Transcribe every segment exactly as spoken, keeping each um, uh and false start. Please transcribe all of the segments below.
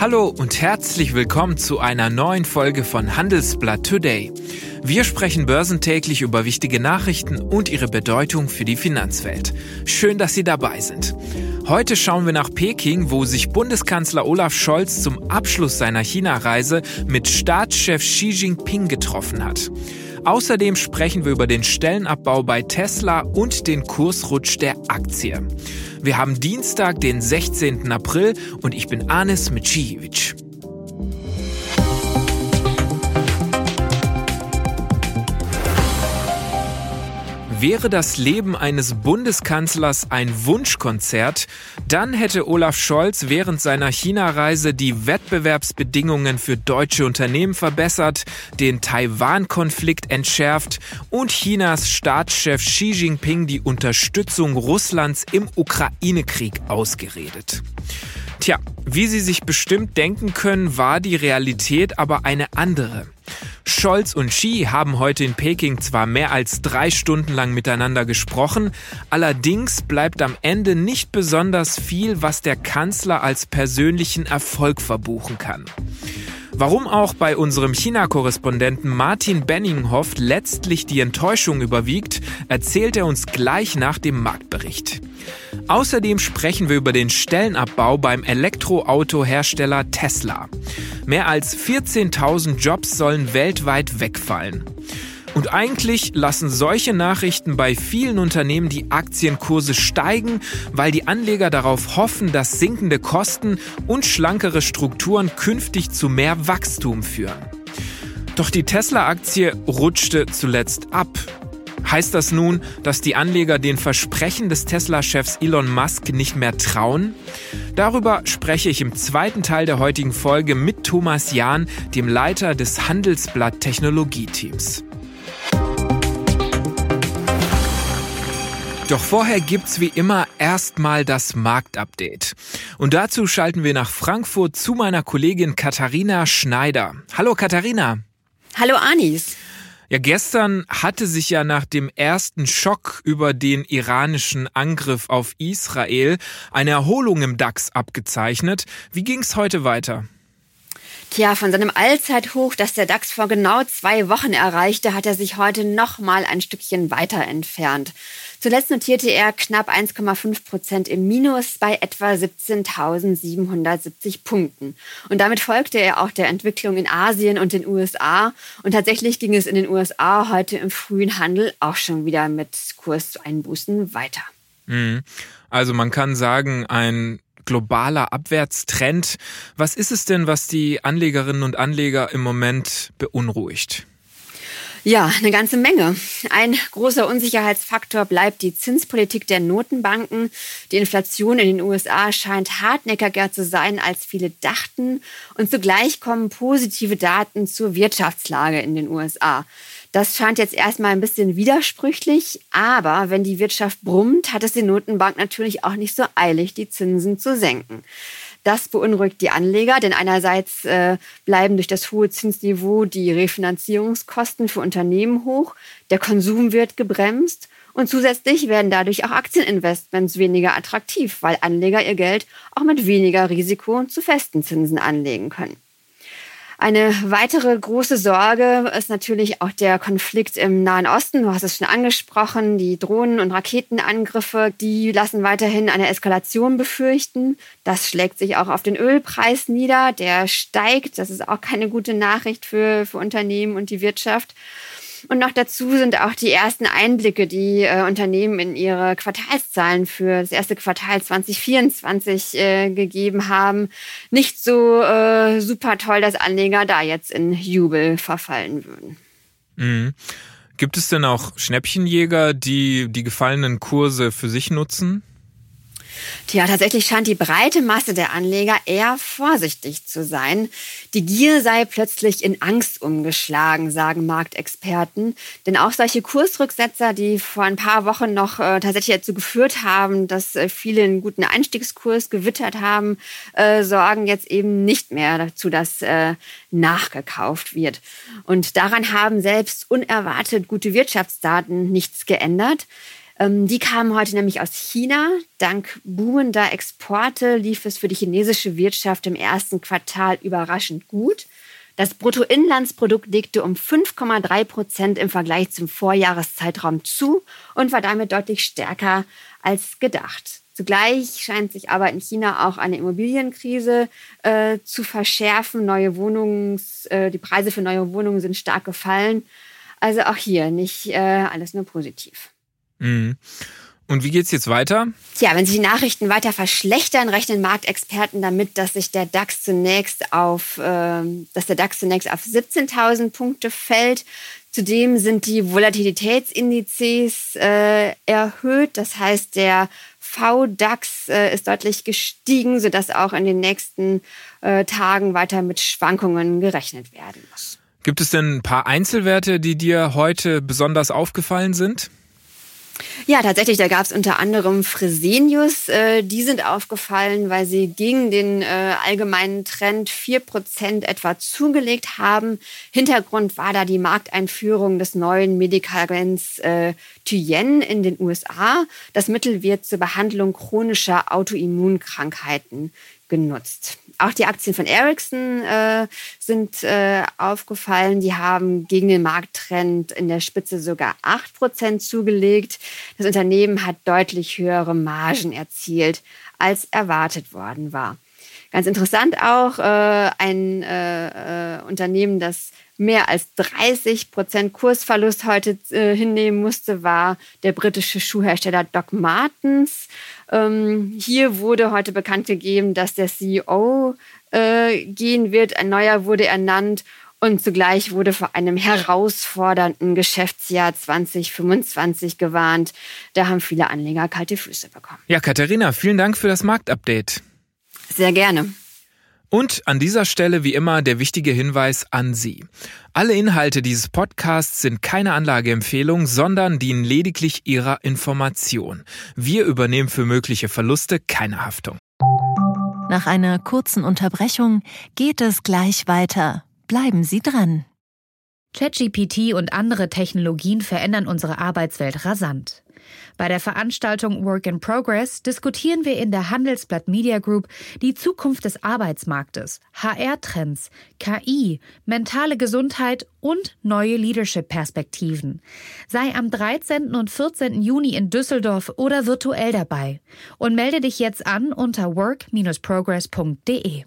Hallo und herzlich willkommen zu einer neuen Folge von Handelsblatt Today. Wir sprechen börsentäglich über wichtige Nachrichten und ihre Bedeutung für die Finanzwelt. Schön, dass Sie dabei sind. Heute schauen wir nach Peking, wo sich Bundeskanzler Olaf Scholz zum Abschluss seiner China-Reise mit Staatschef Xi Jinping getroffen hat. Außerdem sprechen wir über den Stellenabbau bei Tesla und den Kursrutsch der Aktie. Wir haben Dienstag, den sechzehnten April und ich bin Anis Micijevic. Wäre das Leben eines Bundeskanzlers ein Wunschkonzert, dann hätte Olaf Scholz während seiner China-Reise die Wettbewerbsbedingungen für deutsche Unternehmen verbessert, den Taiwan-Konflikt entschärft und Chinas Staatschef Xi Jinping die Unterstützung Russlands im Ukraine-Krieg ausgeredet. Tja, wie Sie sich bestimmt denken können, war die Realität aber eine andere. Scholz und Xi haben heute in Peking zwar mehr als drei Stunden lang miteinander gesprochen, allerdings bleibt am Ende nicht besonders viel, was der Kanzler als persönlichen Erfolg verbuchen kann. Warum auch bei unserem China-Korrespondenten Martin Benninghoff letztlich die Enttäuschung überwiegt, erzählt er uns gleich nach dem Marktbericht. Außerdem sprechen wir über den Stellenabbau beim Elektroautohersteller Tesla. Mehr als vierzehntausend Jobs sollen weltweit wegfallen. Und eigentlich lassen solche Nachrichten bei vielen Unternehmen die Aktienkurse steigen, weil die Anleger darauf hoffen, dass sinkende Kosten und schlankere Strukturen künftig zu mehr Wachstum führen. Doch die Tesla-Aktie rutschte zuletzt ab. Heißt das nun, dass die Anleger den Versprechen des Tesla-Chefs Elon Musk nicht mehr trauen? Darüber spreche ich im zweiten Teil der heutigen Folge mit Thomas Jahn, dem Leiter des Handelsblatt Technologieteams. Doch vorher gibt's wie immer erstmal das Marktupdate. Und dazu schalten wir nach Frankfurt zu meiner Kollegin Katharina Schneider. Hallo Katharina. Hallo Anis. Ja, gestern hatte sich ja nach dem ersten Schock über den iranischen Angriff auf Israel eine Erholung im DAX abgezeichnet. Wie ging's heute weiter? Tja, von seinem Allzeithoch, das der DAX vor genau zwei Wochen erreichte, hat er sich heute noch mal ein Stückchen weiter entfernt. Zuletzt notierte er knapp eins Komma fünf Prozent im Minus bei etwa siebzehntausendsiebenhundertsiebzig Punkten. Und damit folgte er auch der Entwicklung in Asien und den U S A. Und tatsächlich ging es in den U S A heute im frühen Handel auch schon wieder mit Kurseinbußen weiter. Also man kann sagen, ein globaler Abwärtstrend. Was ist es denn, was die Anlegerinnen und Anleger im Moment beunruhigt? Ja, eine ganze Menge. Ein großer Unsicherheitsfaktor bleibt die Zinspolitik der Notenbanken. Die Inflation in den U S A scheint hartnäckiger zu sein, als viele dachten. Und zugleich kommen positive Daten zur Wirtschaftslage in den U S A. Das scheint jetzt erstmal ein bisschen widersprüchlich, aber wenn die Wirtschaft brummt, hat es die Notenbank natürlich auch nicht so eilig, die Zinsen zu senken. Das beunruhigt die Anleger, denn einerseits äh, bleiben durch das hohe Zinsniveau die Refinanzierungskosten für Unternehmen hoch, der Konsum wird gebremst und zusätzlich werden dadurch auch Aktieninvestments weniger attraktiv, weil Anleger ihr Geld auch mit weniger Risiko zu festen Zinsen anlegen können. Eine weitere große Sorge ist natürlich auch der Konflikt im Nahen Osten. Du hast es schon angesprochen, die Drohnen- und Raketenangriffe, die lassen weiterhin eine Eskalation befürchten. Das schlägt sich auch auf den Ölpreis nieder, der steigt. Das ist auch keine gute Nachricht für, für Unternehmen und die Wirtschaft. Und noch dazu sind auch die ersten Einblicke, die äh, Unternehmen in ihre Quartalszahlen für das erste Quartal zwanzig vierundzwanzig äh, gegeben haben, nicht so äh, super toll, dass Anleger da jetzt in Jubel verfallen würden. Mhm. Gibt es denn auch Schnäppchenjäger, die die gefallenen Kurse für sich nutzen? Tja, tatsächlich scheint die breite Masse der Anleger eher vorsichtig zu sein. Die Gier sei plötzlich in Angst umgeschlagen, sagen Marktexperten. Denn auch solche Kursrücksetzer, die vor ein paar Wochen noch äh, tatsächlich dazu geführt haben, dass äh, viele einen guten Einstiegskurs gewittert haben, äh, sorgen jetzt eben nicht mehr dazu, dass äh, nachgekauft wird. Und daran haben selbst unerwartet gute Wirtschaftsdaten nichts geändert. Ähm, die kamen heute nämlich aus China. Dank boomender Exporte lief es für die chinesische Wirtschaft im ersten Quartal überraschend gut. Das Bruttoinlandsprodukt legte um fünf Komma drei Prozent im Vergleich zum Vorjahreszeitraum zu und war damit deutlich stärker als gedacht. Zugleich scheint sich aber in China auch eine Immobilienkrise äh, zu verschärfen. Neue Wohnungs, äh, die Preise für neue Wohnungen sind stark gefallen. Also auch hier nicht äh, alles nur positiv. Mhm. Und wie geht's jetzt weiter? Tja, wenn sich die Nachrichten weiter verschlechtern, rechnen Marktexperten damit, dass sich der DAX zunächst auf, äh, dass der DAX zunächst auf siebzehntausend Punkte fällt. Zudem sind die Volatilitätsindizes äh, erhöht. Das heißt, der V DAX äh, ist deutlich gestiegen, sodass auch in den nächsten äh, Tagen weiter mit Schwankungen gerechnet werden muss. Gibt es denn ein paar Einzelwerte, die dir heute besonders aufgefallen sind? Ja, tatsächlich, da gab es unter anderem Fresenius. Äh, die sind aufgefallen, weil sie gegen den äh, allgemeinen Trend vier Prozent etwa zugelegt haben. Hintergrund war da die Markteinführung des neuen Medikaments äh, Tyenne in den U S A. Das Mittel wird zur Behandlung chronischer Autoimmunkrankheiten genutzt. Auch die Aktien von Ericsson äh, sind äh, aufgefallen. Die haben gegen den Markttrend in der Spitze sogar acht Prozent zugelegt. Das Unternehmen hat deutlich höhere Margen erzielt, als erwartet worden war. Ganz interessant auch, äh, ein äh, äh, Unternehmen, das mehr als dreißig Prozent Kursverlust heute äh, hinnehmen musste, war der britische Schuhhersteller Doc Martens. Ähm, hier wurde heute bekannt gegeben, dass der C E O äh, gehen wird. Ein neuer wurde ernannt und zugleich wurde vor einem herausfordernden Geschäftsjahr zwanzig fünfundzwanzig gewarnt. Da haben viele Anleger kalte Füße bekommen. Ja, Katharina, vielen Dank für das Marktupdate. Sehr gerne. Und an dieser Stelle wie immer der wichtige Hinweis an Sie. Alle Inhalte dieses Podcasts sind keine Anlageempfehlung, sondern dienen lediglich Ihrer Information. Wir übernehmen für mögliche Verluste keine Haftung. Nach einer kurzen Unterbrechung geht es gleich weiter. Bleiben Sie dran. ChatGPT und andere Technologien verändern unsere Arbeitswelt rasant. Bei der Veranstaltung Work in Progress diskutieren wir in der Handelsblatt Media Group die Zukunft des Arbeitsmarktes, H R-Trends, K I, mentale Gesundheit und neue Leadership-Perspektiven. Sei am dreizehnten und vierzehnten Juni in Düsseldorf oder virtuell dabei und melde dich jetzt an unter work dash progress punkt de.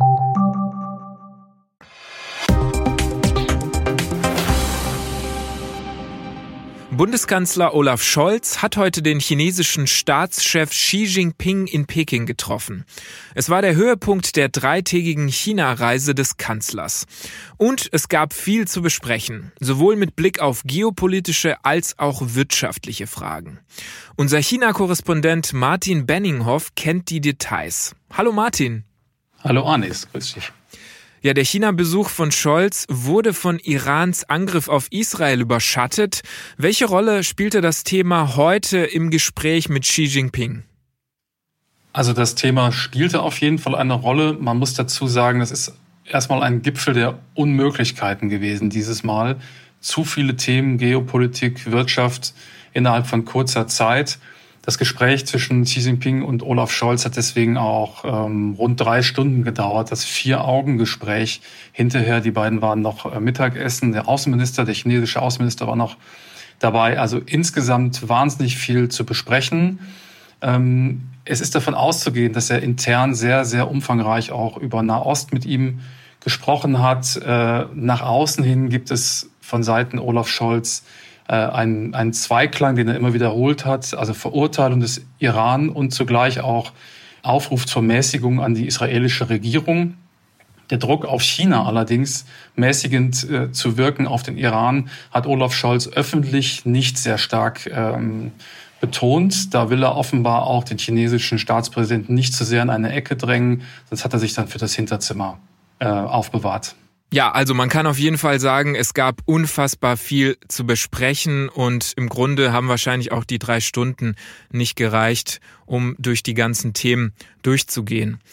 Bundeskanzler Olaf Scholz hat heute den chinesischen Staatschef Xi Jinping in Peking getroffen. Es war der Höhepunkt der dreitägigen China-Reise des Kanzlers. Und es gab viel zu besprechen, sowohl mit Blick auf geopolitische als auch wirtschaftliche Fragen. Unser China-Korrespondent Martin Benninghoff kennt die Details. Hallo Martin. Hallo Anis, grüß dich. Ja, der China-Besuch von Scholz wurde von Irans Angriff auf Israel überschattet. Welche Rolle spielte das Thema heute im Gespräch mit Xi Jinping? Also das Thema spielte auf jeden Fall eine Rolle. Man muss dazu sagen, das ist erstmal ein Gipfel der Unmöglichkeiten gewesen dieses Mal. Zu viele Themen, Geopolitik, Wirtschaft innerhalb von kurzer Zeit. Das Gespräch zwischen Xi Jinping und Olaf Scholz hat deswegen auch ähm, rund drei Stunden gedauert. Das Vier-Augen-Gespräch. Hinterher, die beiden waren noch äh, Mittagessen. Der Außenminister, der chinesische Außenminister war noch dabei. Also insgesamt wahnsinnig viel zu besprechen. Ähm, es ist davon auszugehen, dass er intern sehr, sehr umfangreich auch über Nahost mit ihm gesprochen hat. Äh, nach außen hin gibt es von Seiten Olaf Scholz Ein, ein Zweiklang, den er immer wiederholt hat, also Verurteilung des Iran und zugleich auch Aufruf zur Mäßigung an die israelische Regierung. Der Druck auf China allerdings, mäßigend äh, zu wirken auf den Iran, hat Olaf Scholz öffentlich nicht sehr stark ähm, betont. Da will er offenbar auch den chinesischen Staatspräsidenten nicht zu sehr in eine Ecke drängen, sonst hat er sich dann für das Hinterzimmer äh, aufbewahrt. Ja, also man kann auf jeden Fall sagen, es gab unfassbar viel zu besprechen und im Grunde haben wahrscheinlich auch die drei Stunden nicht gereicht, um durch die ganzen Themen durchzugehen.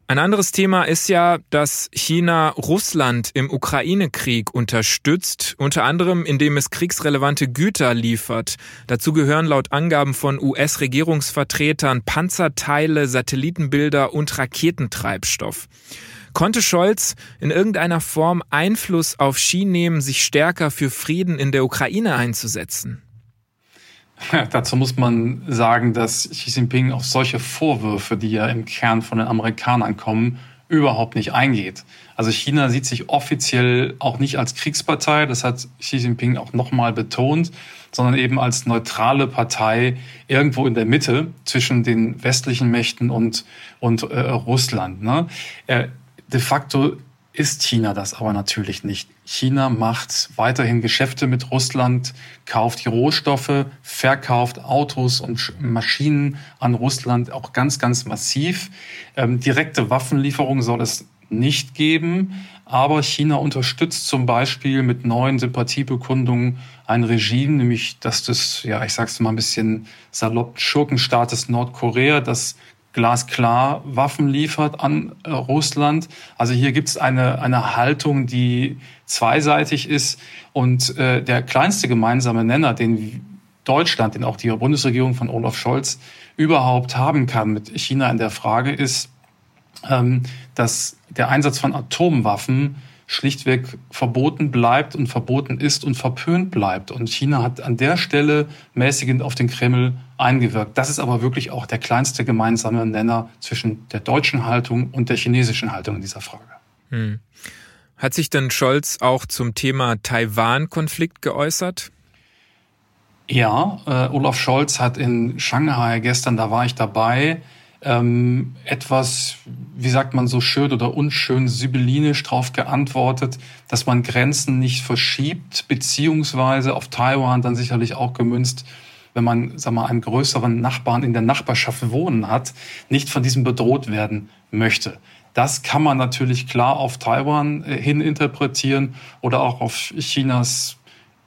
Ein anderes Thema ist ja, dass China Russland im Ukraine-Krieg unterstützt, unter anderem indem es kriegsrelevante Güter liefert. Dazu gehören laut Angaben von U S-Regierungsvertretern Panzerteile, Satellitenbilder und Raketentreibstoff. Konnte Scholz in irgendeiner Form Einfluss auf Xi nehmen, sich stärker für Frieden in der Ukraine einzusetzen? Ja, dazu muss man sagen, dass Xi Jinping auf solche Vorwürfe, die ja im Kern von den Amerikanern kommen, überhaupt nicht eingeht. Also China sieht sich offiziell auch nicht als Kriegspartei, das hat Xi Jinping auch nochmal betont, sondern eben als neutrale Partei irgendwo in der Mitte zwischen den westlichen Mächten und, und äh, Russland. Ne? Äh, de facto ist China das aber natürlich nicht. China macht weiterhin Geschäfte mit Russland, kauft die Rohstoffe, verkauft Autos und Maschinen an Russland auch ganz, ganz massiv. Ähm, direkte Waffenlieferungen soll es nicht geben, aber China unterstützt zum Beispiel mit neuen Sympathiebekundungen ein Regime, nämlich das des, ja, ich sag's mal ein bisschen salopp, Schurkenstaates Nordkorea, das glasklar Waffen liefert an äh, Russland. Also hier gibt es eine, eine Haltung, die zweiseitig ist. Und äh, der kleinste gemeinsame Nenner, den Deutschland, den auch die Bundesregierung von Olaf Scholz überhaupt haben kann mit China in der Frage, ist, ähm, dass der Einsatz von Atomwaffen schlichtweg verboten bleibt und verboten ist und verpönt bleibt. Und China hat an der Stelle mäßigend auf den Kreml eingewirkt. Das ist aber wirklich auch der kleinste gemeinsame Nenner zwischen der deutschen Haltung und der chinesischen Haltung in dieser Frage. Hm. Hat sich denn Scholz auch zum Thema Taiwan-Konflikt geäußert? Ja, äh, Olaf Scholz hat in Shanghai gestern, da war ich dabei, ähm, etwas, wie sagt man so schön oder unschön, sibyllinisch darauf geantwortet, dass man Grenzen nicht verschiebt, beziehungsweise auf Taiwan dann sicherlich auch gemünzt, wenn man, sag mal, einen größeren Nachbarn in der Nachbarschaft wohnen hat, nicht von diesem bedroht werden möchte. Das kann man natürlich klar auf Taiwan hin interpretieren oder auch auf Chinas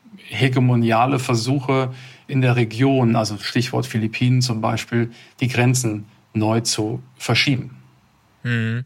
hegemoniale Versuche in der Region, also Stichwort Philippinen zum Beispiel, die Grenzen neu zu verschieben. Hm.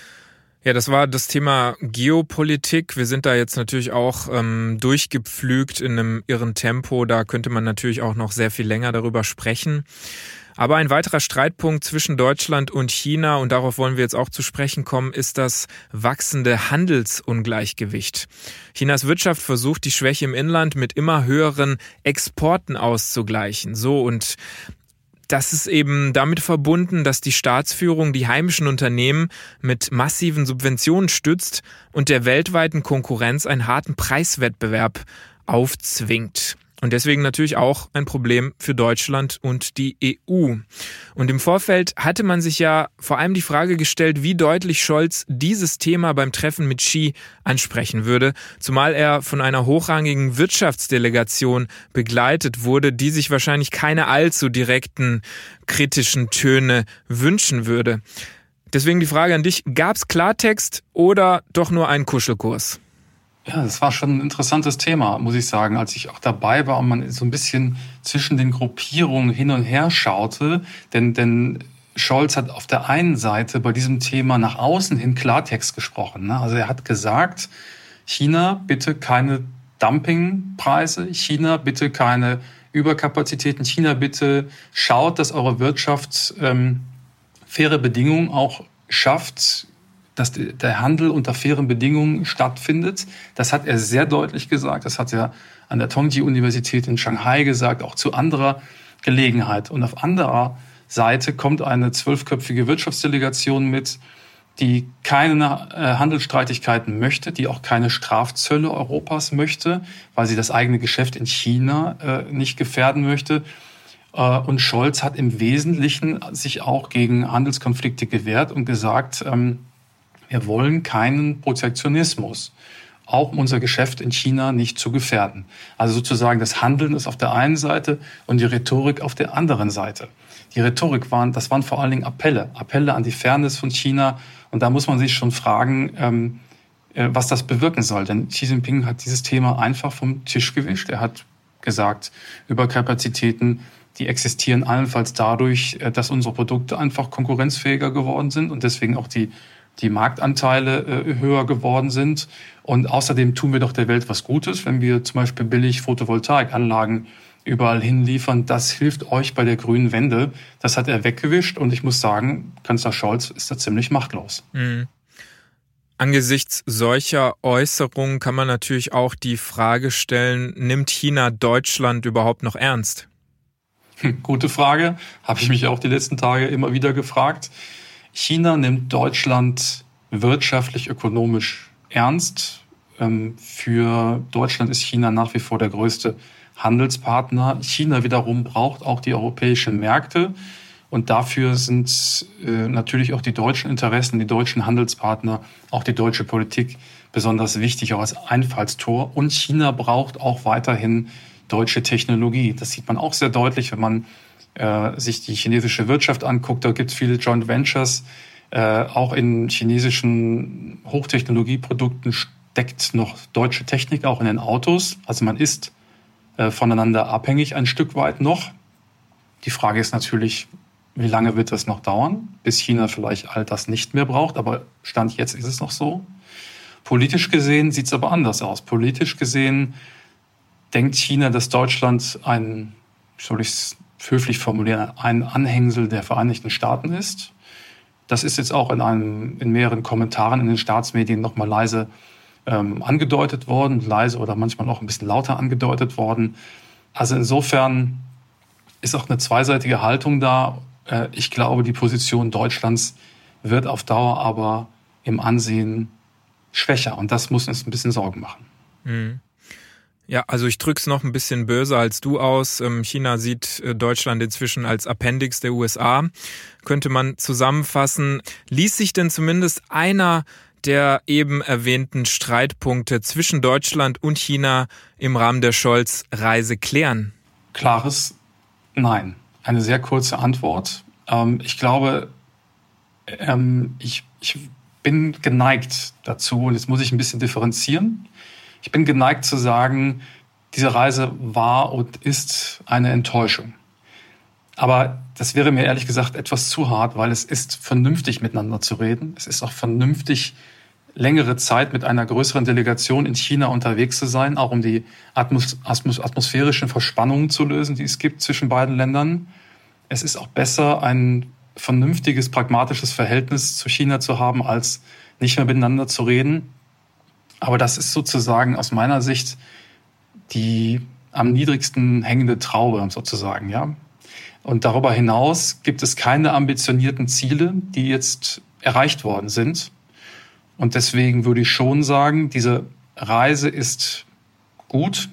Ja, das war das Thema Geopolitik. Wir sind da jetzt natürlich auch ähm, durchgepflügt in einem irren Tempo. Da könnte man natürlich auch noch sehr viel länger darüber sprechen. Aber ein weiterer Streitpunkt zwischen Deutschland und China, und darauf wollen wir jetzt auch zu sprechen kommen, ist das wachsende Handelsungleichgewicht. Chinas Wirtschaft versucht, die Schwäche im Inland mit immer höheren Exporten auszugleichen. So, und das ist eben damit verbunden, dass die Staatsführung die heimischen Unternehmen mit massiven Subventionen stützt und der weltweiten Konkurrenz einen harten Preiswettbewerb aufzwingt. Und deswegen natürlich auch ein Problem für Deutschland und die E U. Und im Vorfeld hatte man sich ja vor allem die Frage gestellt, wie deutlich Scholz dieses Thema beim Treffen mit Xi ansprechen würde, zumal er von einer hochrangigen Wirtschaftsdelegation begleitet wurde, die sich wahrscheinlich keine allzu direkten kritischen Töne wünschen würde. Deswegen die Frage an dich, gab es Klartext oder doch nur einen Kuschelkurs? Ja, das war schon ein interessantes Thema, muss ich sagen, als ich auch dabei war und man so ein bisschen zwischen den Gruppierungen hin und her schaute. Denn, denn Scholz hat auf der einen Seite bei diesem Thema nach außen hin Klartext gesprochen. Ne? Also er hat gesagt, China bitte keine Dumpingpreise, China bitte keine Überkapazitäten, China bitte schaut, dass eure Wirtschaft ähm, faire Bedingungen auch schafft, dass der Handel unter fairen Bedingungen stattfindet. Das hat er sehr deutlich gesagt. Das hat er an der Tongji-Universität in Shanghai gesagt, auch zu anderer Gelegenheit. Und auf anderer Seite kommt eine zwölfköpfige Wirtschaftsdelegation mit, die keine äh, Handelsstreitigkeiten möchte, die auch keine Strafzölle Europas möchte, weil sie das eigene Geschäft in China äh, nicht gefährden möchte. Äh, und Scholz hat im Wesentlichen sich auch gegen Handelskonflikte gewehrt und gesagt, ähm, wir wollen keinen Protektionismus, auch um unser Geschäft in China nicht zu gefährden. Also sozusagen das Handeln ist auf der einen Seite und die Rhetorik auf der anderen Seite. Die Rhetorik waren, das waren vor allen Dingen Appelle, Appelle an die Fairness von China. Und da muss man sich schon fragen, ähm, äh, was das bewirken soll. Denn Xi Jinping hat dieses Thema einfach vom Tisch gewischt. Er hat gesagt, Überkapazitäten die existieren allenfalls dadurch, dass unsere Produkte einfach konkurrenzfähiger geworden sind und deswegen auch die, die Marktanteile äh, höher geworden sind. Und außerdem tun wir doch der Welt was Gutes, wenn wir zum Beispiel billig Photovoltaikanlagen überall hinliefern. Das hilft euch bei der grünen Wende. Das hat er weggewischt und ich muss sagen, Kanzler Scholz ist da ziemlich machtlos. Mhm. Angesichts solcher Äußerungen kann man natürlich auch die Frage stellen, nimmt China Deutschland überhaupt noch ernst? Gute Frage, habe ich mich auch die letzten Tage immer wieder gefragt. China nimmt Deutschland wirtschaftlich, ökonomisch ernst. Für Deutschland ist China nach wie vor der größte Handelspartner. China wiederum braucht auch die europäischen Märkte. Und dafür sind äh, natürlich auch die deutschen Interessen, die deutschen Handelspartner, auch die deutsche Politik besonders wichtig, auch als Einfallstor. Und China braucht auch weiterhin deutsche Technologie. Das sieht man auch sehr deutlich, wenn man äh, sich die chinesische Wirtschaft anguckt. Da gibt es viele Joint Ventures. Äh, auch in chinesischen Hochtechnologieprodukten steckt noch deutsche Technik, auch in den Autos. Also man ist äh, voneinander abhängig ein Stück weit noch. Die Frage ist natürlich, wie lange wird das noch dauern, bis China vielleicht all das nicht mehr braucht? Aber Stand jetzt ist es noch so. Politisch gesehen sieht es aber anders aus. Politisch gesehen denkt China, dass Deutschland ein, soll ich es höflich formulieren, ein Anhängsel der Vereinigten Staaten ist. Das ist jetzt auch in, einem, in mehreren Kommentaren in den Staatsmedien nochmal leise ähm, angedeutet worden. Leise oder manchmal auch ein bisschen lauter angedeutet worden. Also insofern ist auch eine zweiseitige Haltung da. Ich glaube, die Position Deutschlands wird auf Dauer aber im Ansehen schwächer. Und das muss uns ein bisschen Sorgen machen. Mhm. Ja, also ich drück's noch ein bisschen böser als du aus. China sieht Deutschland inzwischen als Appendix der U S A. Könnte man zusammenfassen. Ließ sich denn zumindest einer der eben erwähnten Streitpunkte zwischen Deutschland und China im Rahmen der Scholz-Reise klären? Klares Nein. Eine sehr kurze Antwort. Ich glaube, ich, ich bin geneigt dazu, und jetzt muss ich ein bisschen differenzieren. Ich bin geneigt zu sagen, diese Reise war und ist eine Enttäuschung. Aber das wäre mir ehrlich gesagt etwas zu hart, weil es ist vernünftig, miteinander zu reden. Es ist auch vernünftig, längere Zeit mit einer größeren Delegation in China unterwegs zu sein, auch um die atmos- atmosphärischen Verspannungen zu lösen, die es gibt zwischen beiden Ländern. Es ist auch besser, ein vernünftiges, pragmatisches Verhältnis zu China zu haben, als nicht mehr miteinander zu reden. Aber das ist sozusagen aus meiner Sicht die am niedrigsten hängende Traube sozusagen, ja. Und darüber hinaus gibt es keine ambitionierten Ziele, die jetzt erreicht worden sind. Und deswegen würde ich schon sagen, diese Reise ist gut,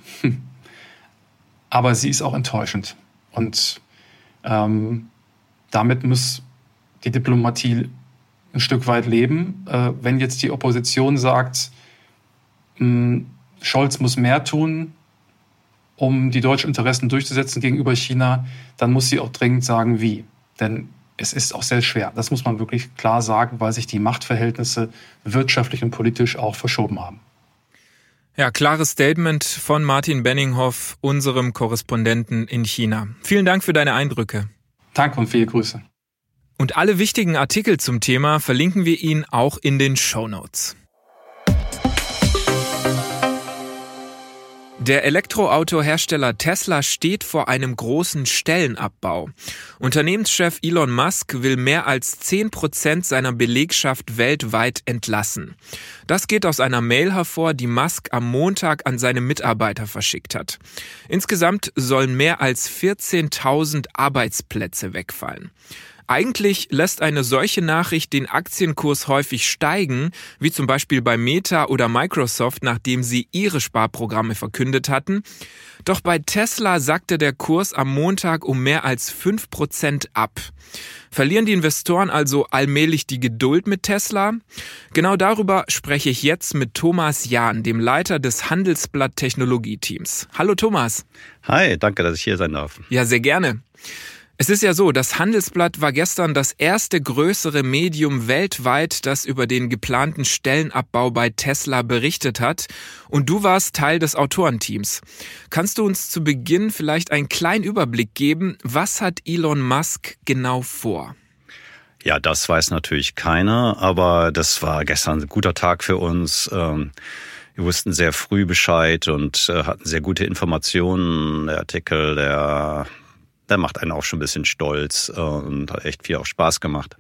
aber sie ist auch enttäuschend. Und ähm, damit muss die Diplomatie ein Stück weit leben. Äh, wenn jetzt die Opposition sagt, mh, Scholz muss mehr tun, um die deutschen Interessen durchzusetzen gegenüber China, dann muss sie auch dringend sagen, wie. Denn es ist auch sehr schwer. Das muss man wirklich klar sagen, weil sich die Machtverhältnisse wirtschaftlich und politisch auch verschoben haben. Ja, klares Statement von Martin Benninghoff, unserem Korrespondenten in China. Vielen Dank für deine Eindrücke. Danke und viele Grüße. Und alle wichtigen Artikel zum Thema verlinken wir Ihnen auch in den Shownotes. Der Elektroautohersteller Tesla steht vor einem großen Stellenabbau. Unternehmenschef Elon Musk will mehr als zehn Prozent seiner Belegschaft weltweit entlassen. Das geht aus einer Mail hervor, die Musk am Montag an seine Mitarbeiter verschickt hat. Insgesamt sollen mehr als vierzehntausend Arbeitsplätze wegfallen. Eigentlich lässt eine solche Nachricht den Aktienkurs häufig steigen, wie zum Beispiel bei Meta oder Microsoft, nachdem sie ihre Sparprogramme verkündet hatten. Doch bei Tesla sackte der Kurs am Montag um mehr als fünf Prozent ab. Verlieren die Investoren also allmählich die Geduld mit Tesla? Genau darüber spreche ich jetzt mit Thomas Jahn, dem Leiter des Handelsblatt Technologieteams. Hallo Thomas. Hi, danke, dass ich hier sein darf. Ja, sehr gerne. Es ist ja so, das Handelsblatt war gestern das erste größere Medium weltweit, das über den geplanten Stellenabbau bei Tesla berichtet hat. Und du warst Teil des Autorenteams. Kannst du uns zu Beginn vielleicht einen kleinen Überblick geben? Was hat Elon Musk genau vor? Ja, das weiß natürlich keiner, aber das war gestern ein guter Tag für uns. Wir wussten sehr früh Bescheid und hatten sehr gute Informationen. Der Artikel, der... Der macht einen auch schon ein bisschen stolz und hat echt viel auch Spaß gemacht.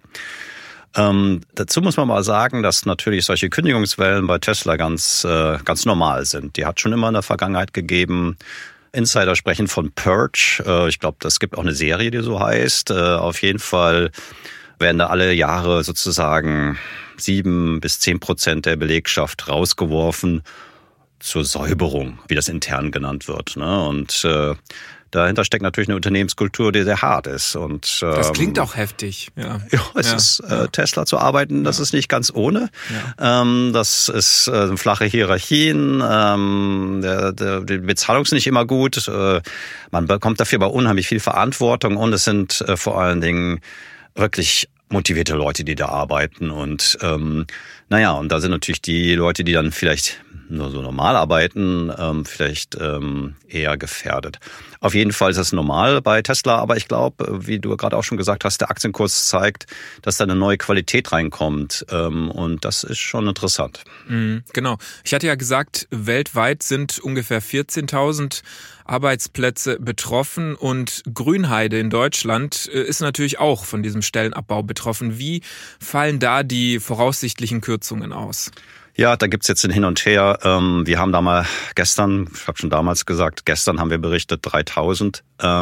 Ähm, dazu muss man mal sagen, dass natürlich solche Kündigungswellen bei Tesla ganz, äh, ganz normal sind. Die hat schon immer in der Vergangenheit gegeben. Insider sprechen von Purge. Äh, ich glaube, das gibt auch eine Serie, die so heißt. Äh, auf jeden Fall werden da alle Jahre sozusagen sieben bis zehn Prozent der Belegschaft rausgeworfen zur Säuberung, wie das intern genannt wird. Ne? Und äh, dahinter steckt natürlich eine Unternehmenskultur, die sehr hart ist. Und, ähm, das klingt auch heftig. Ja, ja es ja. ist äh, Tesla zu arbeiten, das ja. ist nicht ganz ohne. Ja. Ähm, das ist äh, flache Hierarchien, ähm, der, der, die Bezahlung ist nicht immer gut. Äh, man bekommt dafür aber unheimlich viel Verantwortung und es sind äh, vor allen Dingen wirklich motivierte Leute, die da arbeiten. Und ähm, naja, und da sind natürlich die Leute, die dann vielleicht nur so normal arbeiten, ähm, vielleicht ähm, eher gefährdet. Auf jeden Fall ist das normal bei Tesla, aber ich glaube, wie du gerade auch schon gesagt hast, der Aktienkurs zeigt, dass da eine neue Qualität reinkommt ähm, und das ist schon interessant. Mhm, genau. Ich hatte ja gesagt, weltweit sind ungefähr vierzehntausend Arbeitsplätze betroffen und Grünheide in Deutschland ist natürlich auch von diesem Stellenabbau betroffen. Wie fallen da die voraussichtlichen Kürzungen aus? Ja, da gibt's jetzt ein Hin und Her. Wir haben da mal gestern, ich habe schon damals gesagt, gestern haben wir berichtet dreitausend.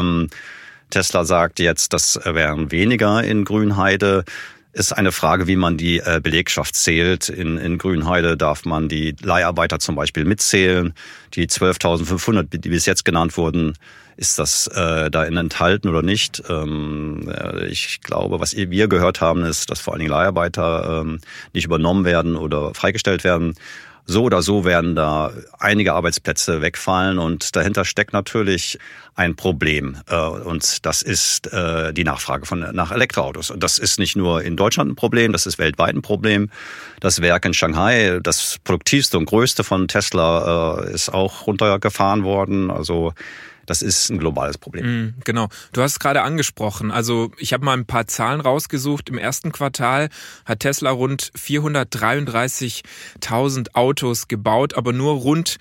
Tesla sagt jetzt, das wären weniger in Grünheide. Ist eine Frage, wie man die Belegschaft zählt. In, in Grünheide darf man die Leiharbeiter zum Beispiel mitzählen. Die zwölftausendfünfhundert, die bis jetzt genannt wurden, ist das äh, da enthalten oder nicht? Ähm, ich glaube, was wir gehört haben, ist, dass vor allen Dingen Leiharbeiter ähm, nicht übernommen werden oder freigestellt werden. So oder so werden da einige Arbeitsplätze wegfallen und dahinter steckt natürlich ein Problem und das ist die Nachfrage von nach Elektroautos. Und das ist nicht nur in Deutschland ein Problem, das ist weltweit ein Problem. Das Werk in Shanghai, das produktivste und größte von Tesla, ist auch runtergefahren worden. Also das ist ein globales Problem. Mm, genau. Du hast es gerade angesprochen. Also ich habe mal ein paar Zahlen rausgesucht. Im ersten Quartal hat Tesla rund vierhundertdreiunddreißigtausend Autos gebaut, aber nur rund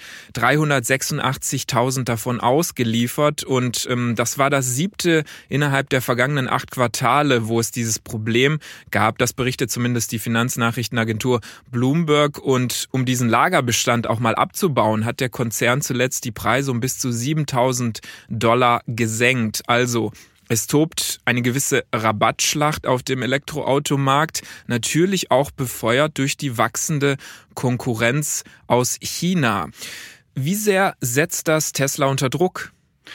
dreihundertsechsundachtzigtausend davon ausgeliefert. Und ähm, das war das siebte innerhalb der vergangenen acht Quartale, wo es dieses Problem gab. Das berichtet zumindest die Finanznachrichtenagentur Bloomberg. Und um diesen Lagerbestand auch mal abzubauen, hat der Konzern zuletzt die Preise um bis zu siebentausend Dollar gesenkt. Also es tobt eine gewisse Rabattschlacht auf dem Elektroautomarkt, natürlich auch befeuert durch die wachsende Konkurrenz aus China. Wie sehr setzt das Tesla unter Druck?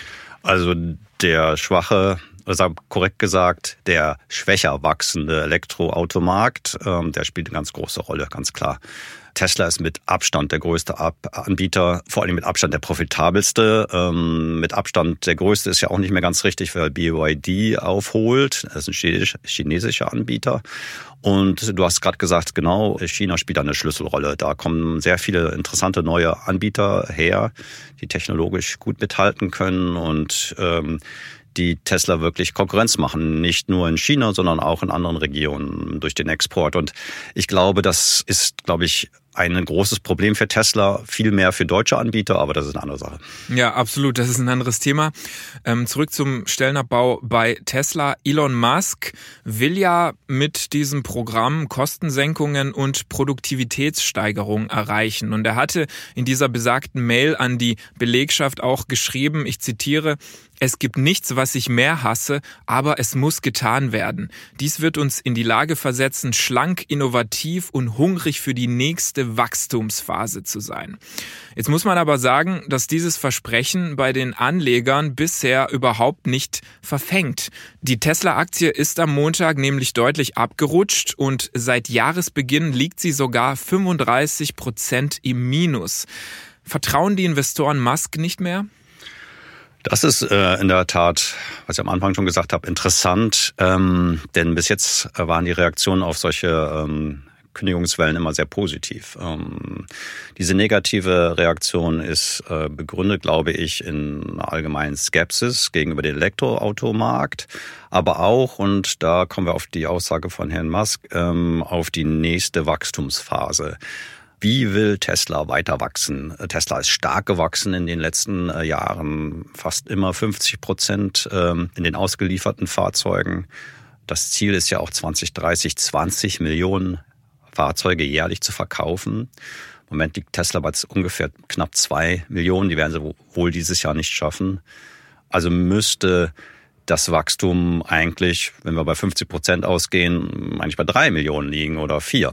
Also der schwache, also korrekt gesagt, der schwächer wachsende Elektroautomarkt, ähm, der spielt eine ganz große Rolle, ganz klar. Tesla ist mit Abstand der größte Anbieter, vor allem mit Abstand der profitabelste. Ähm, mit Abstand der größte ist ja auch nicht mehr ganz richtig, weil B Y D aufholt. Das ist ein chinesisch, chinesischer Anbieter. Und du hast gerade gesagt, genau, China spielt eine Schlüsselrolle. Da kommen sehr viele interessante neue Anbieter her, die technologisch gut mithalten können und ähm, die Tesla wirklich Konkurrenz machen. Nicht nur in China, sondern auch in anderen Regionen durch den Export. Und ich glaube, das ist, glaube ich, ein großes Problem für Tesla, viel mehr für deutsche Anbieter, aber das ist eine andere Sache. Ja, absolut, das ist ein anderes Thema. Ähm, zurück zum Stellenabbau bei Tesla. Elon Musk will ja mit diesem Programm Kostensenkungen und Produktivitätssteigerung erreichen. Und er hatte in dieser besagten Mail an die Belegschaft auch geschrieben, ich zitiere, es gibt nichts, was ich mehr hasse, aber es muss getan werden. Dies wird uns in die Lage versetzen, schlank, innovativ und hungrig für die nächste Wachstumsphase zu sein. Jetzt muss man aber sagen, dass dieses Versprechen bei den Anlegern bisher überhaupt nicht verfängt. Die Tesla-Aktie ist am Montag nämlich deutlich abgerutscht und seit Jahresbeginn liegt sie sogar fünfunddreißig Prozent im Minus. Vertrauen die Investoren Musk nicht mehr? Das ist äh, in der Tat, was ich am Anfang schon gesagt habe, interessant, ähm, denn bis jetzt waren die Reaktionen auf solche ähm, Kündigungswellen immer sehr positiv. Ähm, diese negative Reaktion ist äh, begründet, glaube ich, in allgemeinen Skepsis gegenüber dem Elektroautomarkt, aber auch, und da kommen wir auf die Aussage von Herrn Musk, ähm, auf die nächste Wachstumsphase. Wie will Tesla weiter wachsen? Tesla ist stark gewachsen in den letzten Jahren, fast immer fünfzig Prozent in den ausgelieferten Fahrzeugen. Das Ziel ist ja auch zwanzig dreißig zwanzig Millionen Fahrzeuge jährlich zu verkaufen. Im Moment liegt Tesla bei ungefähr knapp zwei Millionen. Die werden sie wohl dieses Jahr nicht schaffen. Also müsste das Wachstum eigentlich, wenn wir bei fünfzig Prozent ausgehen, eigentlich bei drei Millionen liegen oder vier.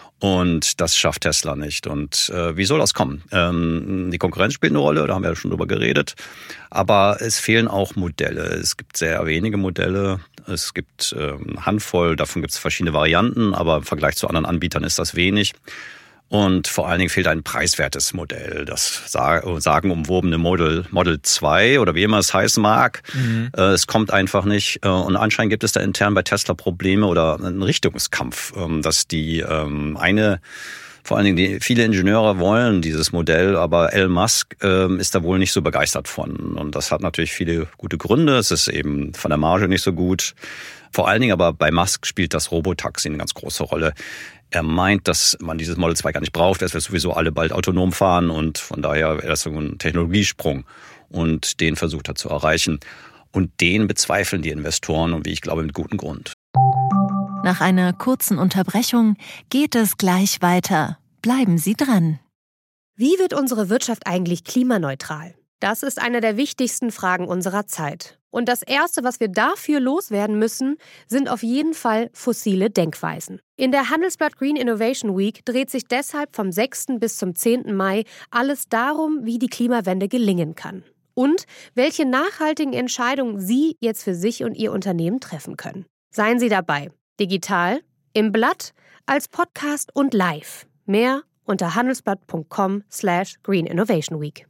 Und das schafft Tesla nicht. Und äh, wie soll das kommen? Ähm, die Konkurrenz spielt eine Rolle, da haben wir ja schon drüber geredet. Aber es fehlen auch Modelle. Es gibt sehr wenige Modelle. Es gibt ähm, eine Handvoll, davon gibt es verschiedene Varianten, aber im Vergleich zu anderen Anbietern ist das wenig. Und vor allen Dingen fehlt ein preiswertes Modell. Das sagenumwobene Model, Model zwei oder wie immer es heißen mag. Mhm. Es kommt einfach nicht. Und anscheinend gibt es da intern bei Tesla Probleme oder einen Richtungskampf, dass die eine, vor allen Dingen die, viele Ingenieure wollen dieses Modell, aber Elon Musk ist da wohl nicht so begeistert von. Und das hat natürlich viele gute Gründe. Es ist eben von der Marge nicht so gut. Vor allen Dingen aber bei Musk spielt das Robotaxi eine ganz große Rolle. Er meint, dass man dieses Model zwei gar nicht braucht, dass wir sowieso alle bald autonom fahren und von daher wäre das so ein Technologiesprung und den versucht er zu erreichen. Und den bezweifeln die Investoren und wie ich glaube mit gutem Grund. Nach einer kurzen Unterbrechung geht es gleich weiter. Bleiben Sie dran. Wie wird unsere Wirtschaft eigentlich klimaneutral? Das ist eine der wichtigsten Fragen unserer Zeit. Und das Erste, was wir dafür loswerden müssen, sind auf jeden Fall fossile Denkweisen. In der Handelsblatt Green Innovation Week dreht sich deshalb vom sechsten bis zum zehnten Mai alles darum, wie die Klimawende gelingen kann. Und welche nachhaltigen Entscheidungen Sie jetzt für sich und Ihr Unternehmen treffen können. Seien Sie dabei. Digital, im Blatt, als Podcast und live. Mehr unter handelsblatt punkt com slash green innovation week.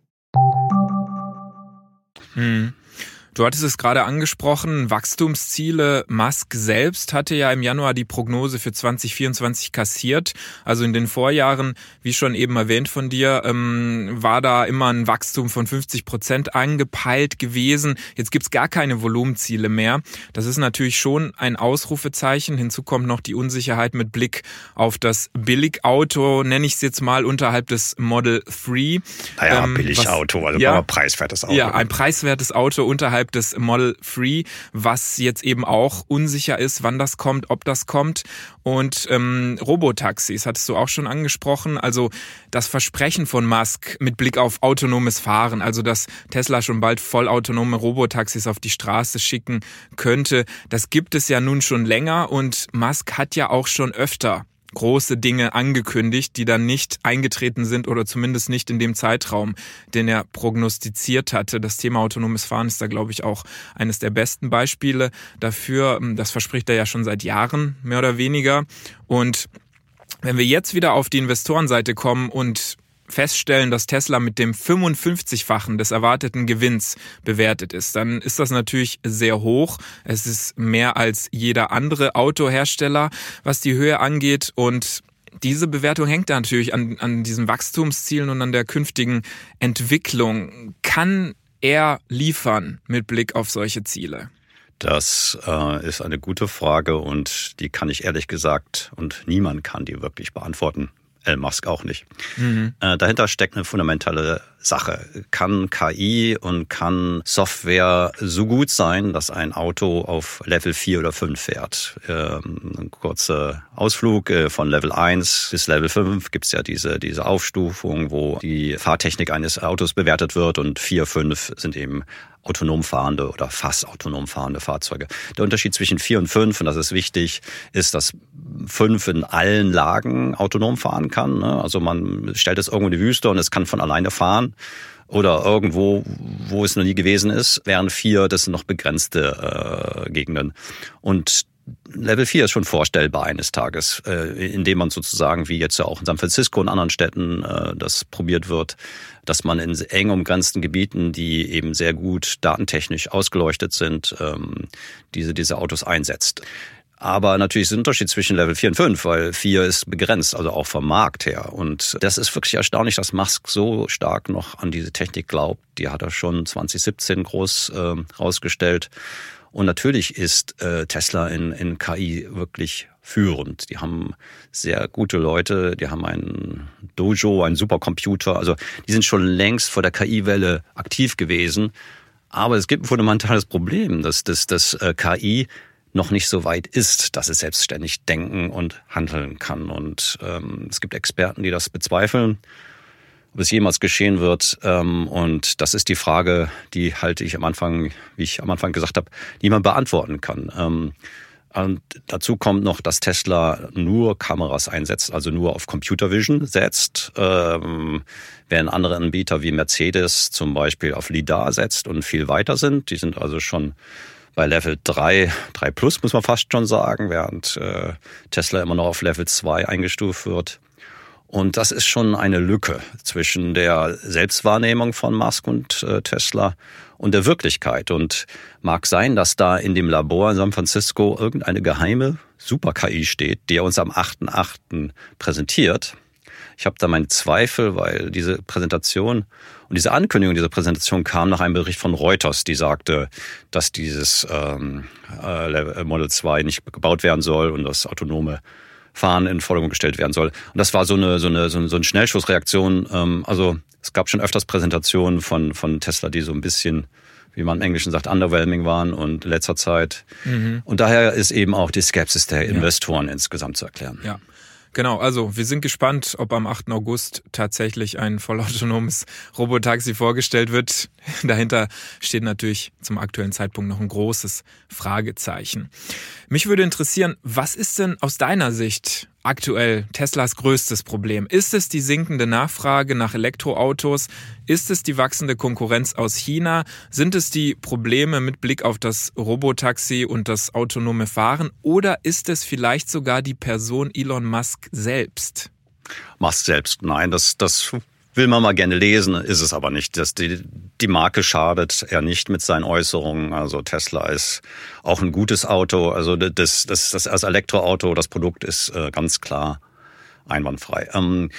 Hm. Du hattest es gerade angesprochen, Wachstumsziele. Musk selbst hatte ja im Januar die Prognose für zwanzig vierundzwanzig kassiert. Also in den Vorjahren, wie schon eben erwähnt von dir, ähm, war da immer ein Wachstum von fünfzig Prozent angepeilt gewesen. Jetzt gibt's gar keine Volumenziele mehr. Das ist natürlich schon ein Ausrufezeichen. Hinzu kommt noch die Unsicherheit mit Blick auf das Billigauto, nenne ich es jetzt mal, unterhalb des Model drei. Naja, ähm, Billigauto, also ja, ein preiswertes Auto. Ja, ein preiswertes Auto unterhalb des Model drei, was jetzt eben auch unsicher ist, wann das kommt, ob das kommt. Und ähm, Robotaxis hattest du auch schon angesprochen. Also das Versprechen von Musk mit Blick auf autonomes Fahren, also dass Tesla schon bald vollautonome Robotaxis auf die Straße schicken könnte, das gibt es ja nun schon länger und Musk hat ja auch schon öfter große Dinge angekündigt, die dann nicht eingetreten sind oder zumindest nicht in dem Zeitraum, den er prognostiziert hatte. Das Thema autonomes Fahren ist da, glaube ich, auch eines der besten Beispiele dafür. Das verspricht er ja schon seit Jahren, mehr oder weniger. Und wenn wir jetzt wieder auf die Investorenseite kommen und feststellen, dass Tesla mit dem fünfundfünfzigfachen des erwarteten Gewinns bewertet ist, dann ist das natürlich sehr hoch. Es ist mehr als jeder andere Autohersteller, was die Höhe angeht. Und diese Bewertung hängt da natürlich an, an diesen Wachstumszielen und an der künftigen Entwicklung. Kann er liefern mit Blick auf solche Ziele? Das äh, ist eine gute Frage und die kann ich ehrlich gesagt, und niemand kann die wirklich beantworten. Elon Musk auch nicht. Mhm. Äh, dahinter steckt eine fundamentale Sache. Kann K I und kann Software so gut sein, dass ein Auto auf Level vier oder fünf fährt? Ähm, ein kurzer Ausflug äh, von Level eins bis Level fünf gibt's ja diese, diese Aufstufung, wo die Fahrtechnik eines Autos bewertet wird und vier, fünf sind eben autonom fahrende oder fast autonom fahrende Fahrzeuge. Der Unterschied zwischen vier und fünf, und das ist wichtig, ist, dass fünf in allen Lagen autonom fahren kann. Also man stellt es irgendwo in die Wüste und es kann von alleine fahren oder irgendwo, wo es noch nie gewesen ist, während vier, das sind noch begrenzte äh, Gegenden. Und Level vier ist schon vorstellbar eines Tages, indem man sozusagen, wie jetzt ja auch in San Francisco und anderen Städten das probiert wird, dass man in eng umgrenzten Gebieten, die eben sehr gut datentechnisch ausgeleuchtet sind, diese, diese Autos einsetzt. Aber natürlich ist ein Unterschied zwischen Level vier und fünf, weil vier ist begrenzt, also auch vom Markt her. Und das ist wirklich erstaunlich, dass Musk so stark noch an diese Technik glaubt. Die hat er schon zwanzig siebzehn groß äh, rausgestellt. Und natürlich ist äh, Tesla in, in K I wirklich führend. Die haben sehr gute Leute, die haben einen Dojo, einen Supercomputer. Also die sind schon längst vor der K I-Welle aktiv gewesen. Aber es gibt ein fundamentales Problem, dass das, das äh, K I noch nicht so weit ist, dass es selbstständig denken und handeln kann. Und ähm, es gibt Experten, die das bezweifeln, ob es jemals geschehen wird. Ähm, und das ist die Frage, die halte ich am Anfang, wie ich am Anfang gesagt habe, die man beantworten kann. Ähm, und dazu kommt noch, dass Tesla nur Kameras einsetzt, also nur auf Computer Vision setzt, ähm, während andere Anbieter wie Mercedes zum Beispiel auf LiDAR setzt und viel weiter sind. Die sind also schon bei Level drei, drei plus muss man fast schon sagen, während äh, Tesla immer noch auf Level zwei eingestuft wird. Und das ist schon eine Lücke zwischen der Selbstwahrnehmung von Musk und äh, Tesla und der Wirklichkeit. Und mag sein, dass da in dem Labor in San Francisco irgendeine geheime Super-K I steht, die er uns am achten achten präsentiert. Ich habe da meine Zweifel, weil diese Präsentation und diese Ankündigung dieser Präsentation kam nach einem Bericht von Reuters, die sagte, dass dieses ähm, äh, Model zwei nicht gebaut werden soll und das autonome Fahren in Forderung gestellt werden soll. Und das war so eine so eine so eine Schnellschussreaktion. Ähm, also es gab schon öfters Präsentationen von von Tesla, die so ein bisschen, wie man im Englischen sagt, underwhelming waren und in letzter Zeit. Mhm. Und daher ist eben auch die Skepsis der Investoren ja. insgesamt zu erklären. Ja. Genau, also wir sind gespannt, ob am achten August tatsächlich ein vollautonomes Robotaxi vorgestellt wird. Dahinter steht natürlich zum aktuellen Zeitpunkt noch ein großes Fragezeichen. Mich würde interessieren, was ist denn aus deiner Sicht aktuell Teslas größtes Problem? Ist es die sinkende Nachfrage nach Elektroautos? Ist es die wachsende Konkurrenz aus China? Sind es die Probleme mit Blick auf das Robotaxi und das autonome Fahren? Oder ist es vielleicht sogar die Person Elon Musk selbst? Musk selbst, nein, das, das will man mal gerne lesen, ist es aber nicht. Das, die, die Marke schadet er nicht mit seinen Äußerungen. Also Tesla ist auch ein gutes Auto. Also das, das, das als Elektroauto, das Produkt ist äh, ganz klar einwandfrei. Ähm,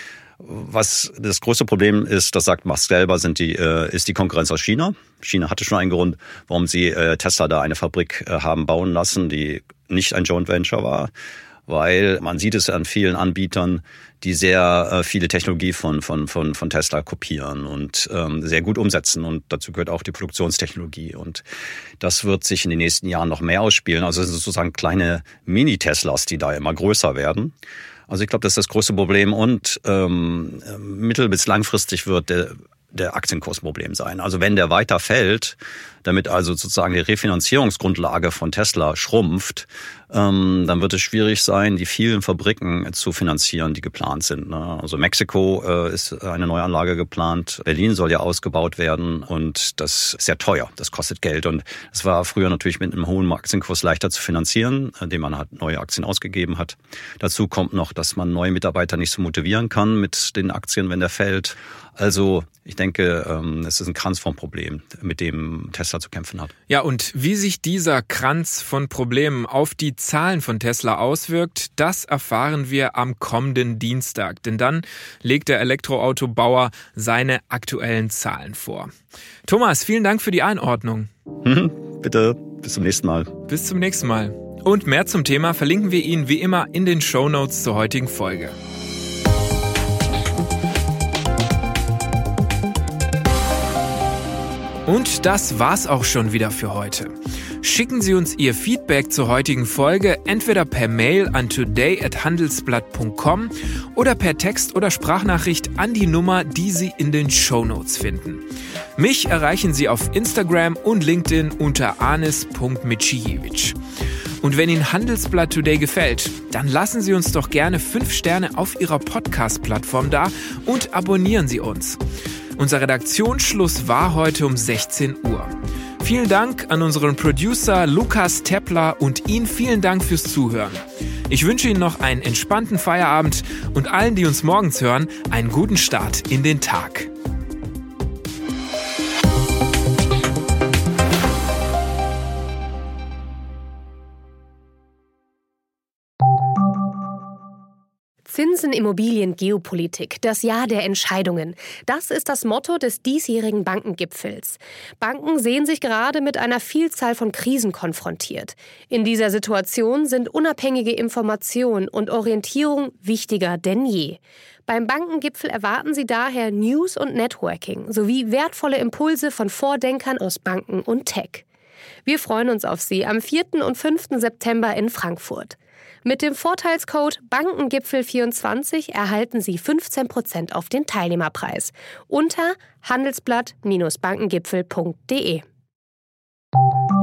was das größte Problem ist, das sagt Musk selber, sind die, äh, ist die Konkurrenz aus China. China hatte schon einen Grund, warum sie äh, Tesla da eine Fabrik äh, haben bauen lassen, die nicht ein Joint Venture war. Weil man sieht es an vielen Anbietern, die sehr äh, viele Technologie von von von von Tesla kopieren und ähm, sehr gut umsetzen. Und dazu gehört auch die Produktionstechnologie. Und das wird sich in den nächsten Jahren noch mehr ausspielen. Also es sind sozusagen kleine Mini-Teslas, die da immer größer werden. Also ich glaube, das ist das größte Problem. Und ähm, mittel- bis langfristig wird der der Aktienkurs ein Problem sein. Also wenn der weiter fällt, damit also sozusagen die Refinanzierungsgrundlage von Tesla schrumpft, ähm, dann wird es schwierig sein, die vielen Fabriken zu finanzieren, die geplant sind. Ne? Also Mexiko äh, ist eine Neuanlage geplant, Berlin soll ja ausgebaut werden und das ist sehr teuer, das kostet Geld. Und es war früher natürlich mit einem hohen Aktienkurs leichter zu finanzieren, indem man halt neue Aktien ausgegeben hat. Dazu kommt noch, dass man neue Mitarbeiter nicht so motivieren kann mit den Aktien, wenn der fällt. Also ich denke, es ist ein Kranz von Problemen, mit dem Tesla zu kämpfen hat. Ja, und wie sich dieser Kranz von Problemen auf die Zahlen von Tesla auswirkt, das erfahren wir am kommenden Dienstag. Denn dann legt der Elektroautobauer seine aktuellen Zahlen vor. Thomas, vielen Dank für die Einordnung. Mhm, bitte, bis zum nächsten Mal. Bis zum nächsten Mal. Und mehr zum Thema verlinken wir Ihnen wie immer in den Shownotes zur heutigen Folge. Und das war's auch schon wieder für heute. Schicken Sie uns Ihr Feedback zur heutigen Folge entweder per Mail an today at handelsblatt punkt com oder per Text- oder Sprachnachricht an die Nummer, die Sie in den Shownotes finden. Mich erreichen Sie auf Instagram und LinkedIn unter anis punkt micijewicz. Und wenn Ihnen Handelsblatt Today gefällt, dann lassen Sie uns doch gerne fünf Sterne auf Ihrer Podcast-Plattform da und abonnieren Sie uns. Unser Redaktionsschluss war heute um sechzehn Uhr. Vielen Dank an unseren Producer Lukas Teppler und Ihnen vielen Dank fürs Zuhören. Ich wünsche Ihnen noch einen entspannten Feierabend und allen, die uns morgens hören, einen guten Start in den Tag. Zinsen, Immobilien, Geopolitik, das Jahr der Entscheidungen. Das ist das Motto des diesjährigen Bankengipfels. Banken sehen sich gerade mit einer Vielzahl von Krisen konfrontiert. In dieser Situation sind unabhängige Information und Orientierung wichtiger denn je. Beim Bankengipfel erwarten Sie daher News und Networking sowie wertvolle Impulse von Vordenkern aus Banken und Tech. Wir freuen uns auf Sie am vierten und fünften September in Frankfurt. Mit dem Vorteilscode Bankengipfel vierundzwanzig erhalten Sie fünfzehn Prozent auf den Teilnehmerpreis unter handelsblatt Bindestrich bankengipfel punkt de.